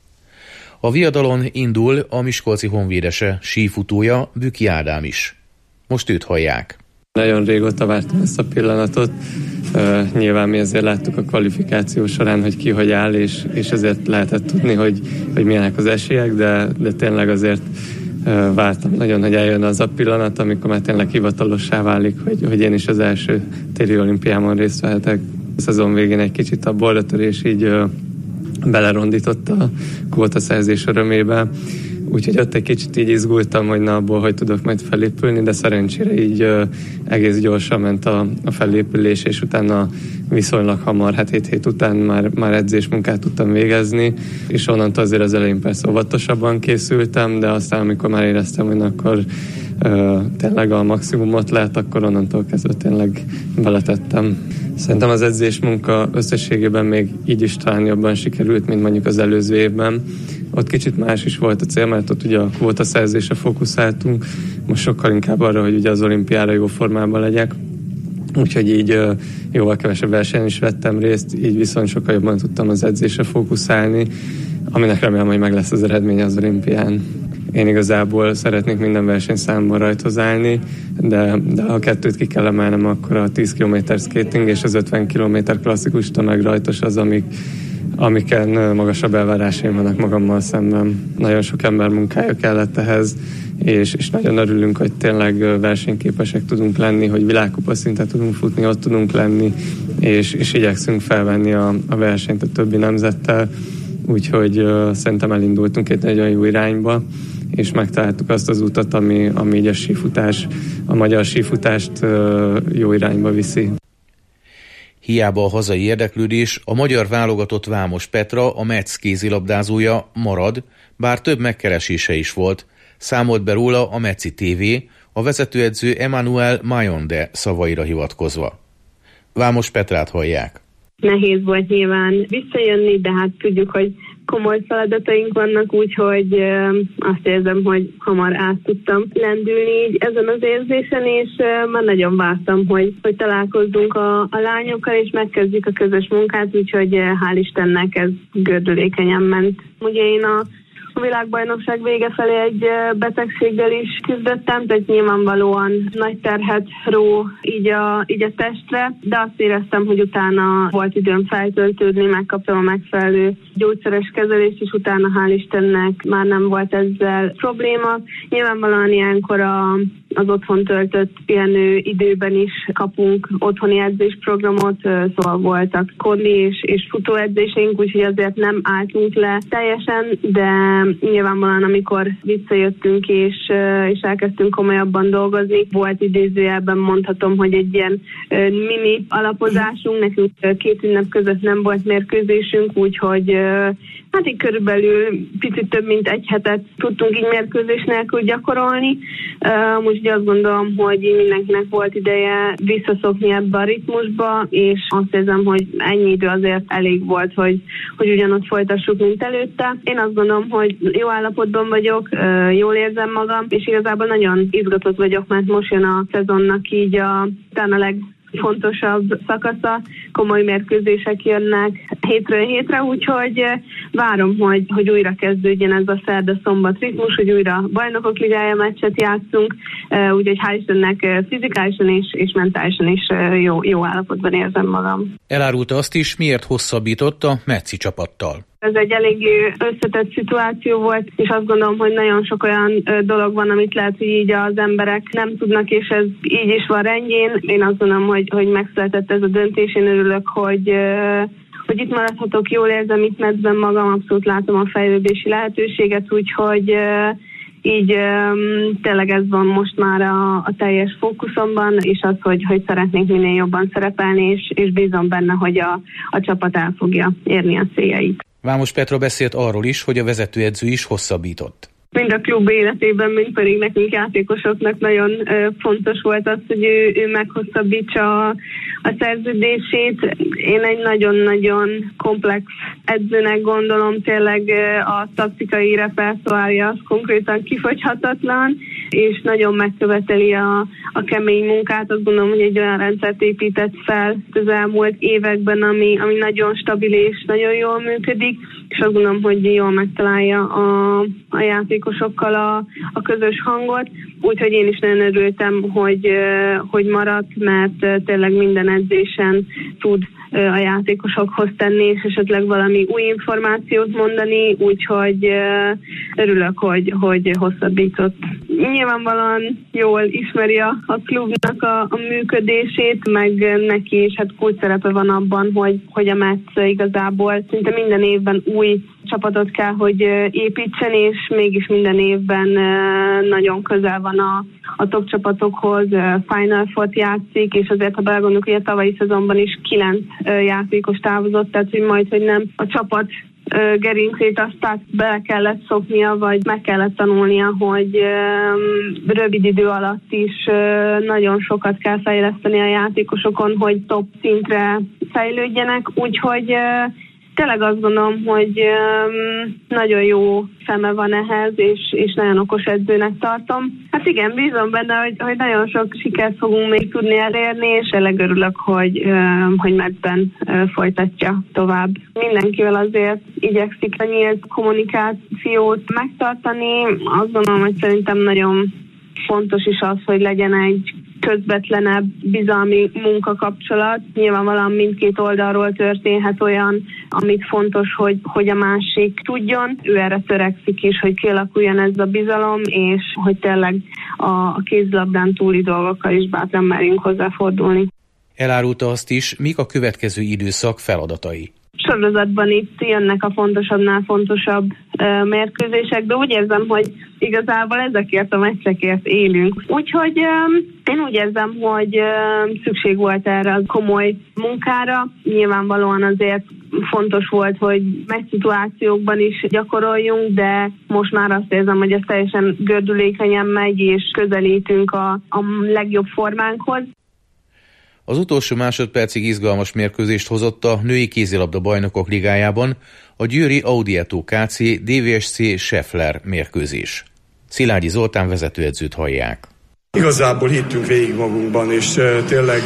A viadalon indul a miskolci honvédese sífutója, Büki Ádám is. Most őt hallják. Nagyon régóta vártam ezt a pillanatot. Nyilván mi azért láttuk a kvalifikáció során, hogy ki hogy áll, és ezért lehetett tudni, hogy milyenek az esélyek, de tényleg azért vártam nagyon, hogy eljön az a pillanat, amikor már tényleg hivatalossá válik, hogy én is az első téli olimpiámon részt vehetek. A szezon végén egy kicsit a boldötörés így belerondított a kvótaszerzés örömébe. Úgyhogy ott egy kicsit így izgultam, hogy abból hogy tudok majd felépülni, de szerencsére így egész gyorsan ment a felépülés, és utána viszonylag hamar, 7 hét után már edzésmunkát tudtam végezni, és onnantól azért az elején persze óvatosabban készültem, de aztán amikor már éreztem, hogy akkor tényleg a maximumot lehet, akkor onnantól kezdve tényleg beletettem. Szerintem az edzésmunka összességében még így is talán jobban sikerült, mint mondjuk az előző évben. Ott kicsit más is volt a cél, mert ott ugye a kvótaszerzésre fókuszáltunk, most sokkal inkább arra, hogy ugye az olimpiára jó formában legyek. Úgyhogy így jóval kevesebb versenyen is vettem részt, így viszont sokkal jobban tudtam az edzésre fókuszálni, aminek remélem, hogy meg lesz az eredmény az olimpián. Én igazából szeretnék minden versenyszámban rajthoz állni, de ha 2-t ki kell emelnem, akkor a 10 km skating és az 50 km klasszikus tömegrajtos az, amiken magasabb elvárásaim vannak magammal szemben. Nagyon sok ember munkája kellett ehhez, és nagyon örülünk, hogy tényleg versenyképesek tudunk lenni, hogy világkupa szinten tudunk futni, ott tudunk lenni, és igyekszünk felvenni a versenyt a többi nemzettel, úgyhogy szerintem elindultunk egy nagyon jó irányba, és megtaláltuk azt az utat, ami így a magyar sífutást jó irányba viszi. Hiába a hazai érdeklődés, a magyar válogatott Vámos Petra, a Metz kézilabdázója marad, bár több megkeresése is volt, számolt be róla a Metzi TV, a vezetőedző Emmanuel Mayonde szavaira hivatkozva. Vámos Petrát hallják. Nehéz volt nyilván visszajönni, de hát tudjuk, hogy komoly feladataink vannak, úgyhogy azt érzem, hogy hamar át tudtam lendülni így ezen az érzésen, és már nagyon vártam, hogy találkozzunk a lányokkal, és megkezdjük a közös munkát, úgyhogy hál' Istennek ez gördülékenyen ment. Ugye én a világbajnokság vége felé egy betegséggel is küzdöttem, tehát nyilvánvalóan nagy terhet ró így a testre, de azt éreztem, hogy utána volt időm feltöltődni, megkaptam a megfelelő gyógyszeres kezelést, és utána hál' Istennek már nem volt ezzel probléma. Nyilvánvalóan ilyenkor az otthon töltött pihenő időben is kapunk otthoni edzésprogramot, szóval voltak kondli és futóedzéseink, úgyhogy azért nem álltunk le teljesen, de nyilvánvalóan amikor visszajöttünk és elkezdtünk komolyabban dolgozni, volt idézőjelben mondhatom, hogy egy ilyen mini alapozásunk, nekünk 2 ünnep között nem volt mérkőzésünk, úgyhogy hát így körülbelül picit több mint egy hetet tudtunk így mérkőzés nélkül gyakorolni. Úgyhogy azt gondolom, hogy mindenkinek volt ideje visszaszokni ebbe a ritmusba, és azt érzem, hogy ennyi idő azért elég volt, hogy ugyanott folytassuk, mint előtte. Én azt gondolom, hogy jó állapotban vagyok, jól érzem magam, és igazából nagyon izgatott vagyok, mert most jön a szezonnak így talán a legfontosabb szakasza, komoly mérkőzések jönnek hétről hétre, úgyhogy várom, hogy újra kezdődjen ez a szerda-szombat ritmus, hogy újra bajnokok ligája meccset játszunk, úgyhogy hál' Istennek fizikálisan és mentálisan is jó állapotban érzem magam. Elárulta azt is, miért hosszabbított a Metzi csapattal. Ez egy eléggé összetett szituáció volt, és azt gondolom, hogy nagyon sok olyan dolog van, amit lehet, hogy így az emberek nem tudnak, és ez így is van rendjén. Én azt gondolom, hogy megszületett ez a döntés. Én örülök, hogy itt maradhatok, jól érzem itt meccsben magam, abszolút látom a fejlődési lehetőséget, úgyhogy így tényleg ez van most már a teljes fókuszomban, és az, hogy szeretnék minél jobban szerepelni, és bízom benne, hogy a csapat el fogja érni a céljait. Vámos Petra beszélt arról is, hogy a vezetőedző is hosszabbított. Mind a klub életében, mind pedig nekünk játékosoknak nagyon fontos volt az, hogy ő meghosszabbítsa a szerződését. Én egy nagyon-nagyon komplex edzőnek gondolom, tényleg a taktikai repertoárja az konkrétan kifogyhatatlan, és nagyon megköveteli a kemény munkát. Azt gondolom, hogy egy olyan rendszert épített fel az elmúlt években, ami nagyon stabil és nagyon jól működik, és azt gondolom, hogy jól megtalálja a játékosokkal a közös hangot. Úgyhogy én is nagyon örültem, hogy maradt, mert tényleg minden edzésen tud a játékosokhoz tenni, és esetleg valami új információt mondani, úgyhogy örülök, hogy hosszabbított. Nyilvánvalóan jól ismeri a klubnak a működését, meg neki is hát kulcs szerepe van abban, hogy a Metz igazából szinte minden évben új csapatot kell, hogy építsen, és mégis minden évben nagyon közel van a top csapatokhoz, Final Four-t játszik, és azért, ha belegondolunk, hogy a tavalyi szezonban is 9 játékos távozott, tehát hogy nem a csapat gerincét azt bele kellett szoknia, vagy meg kellett tanulnia, hogy rövid idő alatt is nagyon sokat kell fejleszteni a játékosokon, hogy top szintre fejlődjenek, úgyhogy tényleg azt gondolom, hogy nagyon jó szeme van ehhez, és nagyon okos edzőnek tartom. Hát igen, bízom benne, hogy nagyon sok sikert fogunk még tudni elérni, és elég örülök, hogy Metzben folytatja tovább. Mindenkivel azért igyekszik a nyílt kommunikációt megtartani. Azt gondolom, hogy szerintem nagyon fontos is az, hogy legyen egy közvetlenebb bizalmi munkakapcsolat. Nyilvánvalóan mindkét oldalról történhet olyan, amit fontos, hogy a másik tudjon. Ő erre törekszik is, hogy kialakuljon ez a bizalom, és hogy tényleg a kézilabdán túli dolgokkal is bátran merjünk hozzáfordulni. Elárulta azt is, mik a következő időszak feladatai. Sorozatban itt jönnek a fontosabbnál fontosabb mérkőzések, de úgy érzem, hogy igazából ezekért a meccsekért élünk. Úgyhogy én úgy érzem, hogy szükség volt erre a komoly munkára. Nyilvánvalóan azért fontos volt, hogy meccsszituációkban is gyakoroljunk, de most már azt érzem, hogy ez teljesen gördülékenyen megy, és közelítünk a legjobb formánkhoz. Az utolsó másodpercig izgalmas mérkőzést hozott a női kézilabda bajnokok ligájában a győri Audietto KC DVSC Scheffler mérkőzés. Szilágyi Zoltán vezetőedzőt hallják. Igazából hittünk végig magunkban, és tényleg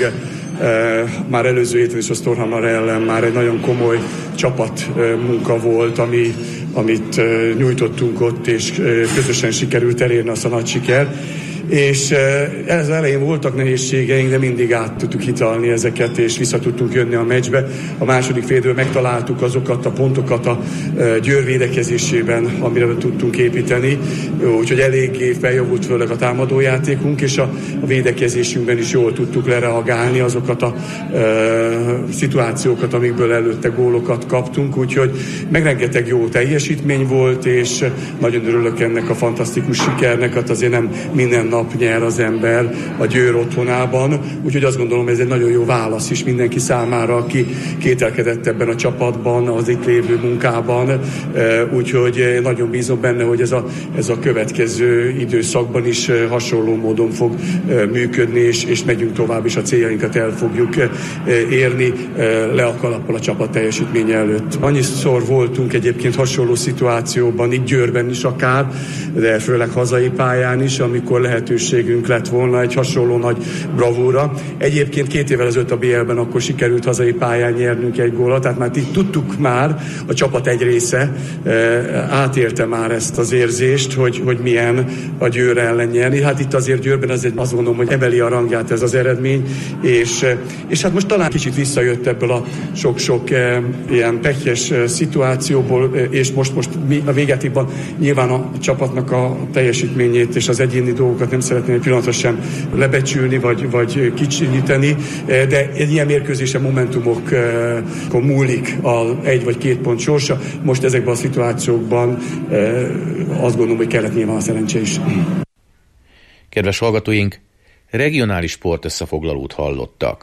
már előző héten is a Storhamar ellen már egy nagyon komoly csapatmunka volt, amit nyújtottunk ott, és közösen sikerült elérni azt a nagy sikert. és ez elején voltak nehézségeink, de mindig át tudtuk hitalni ezeket, és vissza tudtunk jönni a meccsbe. A második félidőben megtaláltuk azokat a pontokat a Győr védekezésében, amire tudtunk építeni, úgyhogy eléggé feljavult főleg a támadójátékunk, és a védekezésünkben is jól tudtuk lereagálni azokat a szituációkat, amikből előtte gólokat kaptunk, úgyhogy meg rengeteg jó teljesítmény volt, és nagyon örülök ennek a fantasztikus sikernek, hát azért nem minden nap nyer az ember a Győr otthonában, úgyhogy azt gondolom, ez egy nagyon jó válasz is mindenki számára, aki kételkedett ebben a csapatban, az itt lévő munkában, úgyhogy nagyon bízom benne, hogy ez a következő időszakban is hasonló módon fog működni, és megyünk tovább, és a céljainkat el fogjuk érni le a kalappal a csapat teljesítménye előtt. Annyiszor voltunk egyébként hasonló szituációban, itt Győrben is akár, de főleg hazai pályán is, amikor lehetőségünk lett volna egy hasonló nagy bravúra. Egyébként 2 évvel ezelőtt a BL-ben akkor sikerült hazai pályán nyernünk egy gólat, tehát már itt tudtuk már, a csapat egy része átélte már ezt az érzést, hogy milyen a Győr ellen nyerni. Hát itt azért Győrben azt gondolom, hogy emeli a rangját ez az eredmény, és hát most talán kicsit visszajött ebből a sok-sok ilyen pekhes szituációból, és most a végetékban nyilván a csapatnak a teljesítményét és az egyéni dolgokat nem szeretném egy pillanatra sem lebecsülni, vagy kicsinyíteni, de egy ilyen mérkőzésen momentumokon múlik a 1 vagy 2 pont sorsa. Most ezekben a szituációkban azt gondolom, hogy kellett nyilván a szerencse is. Kedves hallgatóink, regionális sportösszefoglalót hallottak.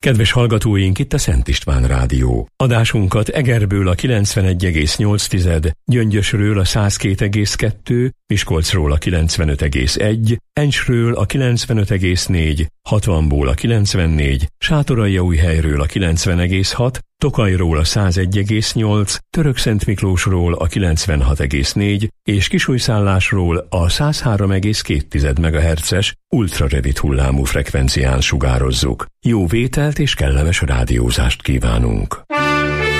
Kedves hallgatóink, itt a Szent István Rádió. Adásunkat Egerből a 91,8, Gyöngyösről a 102,2, Miskolcról a 95,1, Encsről a 95,4, Hatvanból a 94, Sátoraljaújhelyről a 90,6, Tokajról a 101,8, Törökszentmiklósról a 96,4 és Kisújszállásról a 103,2 MHz-es ultrarövid hullámú frekvencián sugározzuk. Jó vételt és kellemes rádiózást kívánunk!